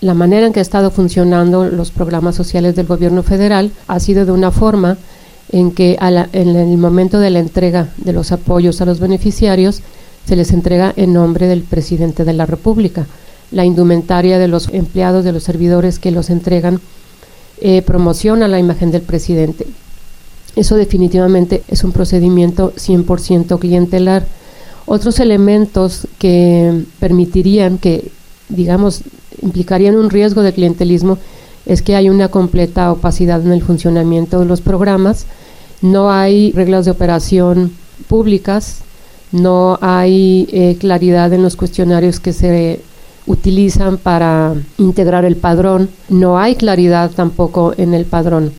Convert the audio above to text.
la manera en que ha estado funcionando los programas sociales del gobierno federal ha sido de una forma en que en el momento de la entrega de los apoyos a los beneficiarios se les entrega en nombre del presidente de la República. La indumentaria de los empleados, de los servidores que los entregan, promociona la imagen del presidente. Eso definitivamente es un procedimiento 100% clientelar. Otros elementos que permitirían que, digamos, implicarían un riesgo de clientelismo es que hay una completa opacidad en el funcionamiento de los programas, no hay reglas de operación públicas, no hay claridad en los cuestionarios que se utilizan para integrar el padrón, no hay claridad tampoco en el padrón.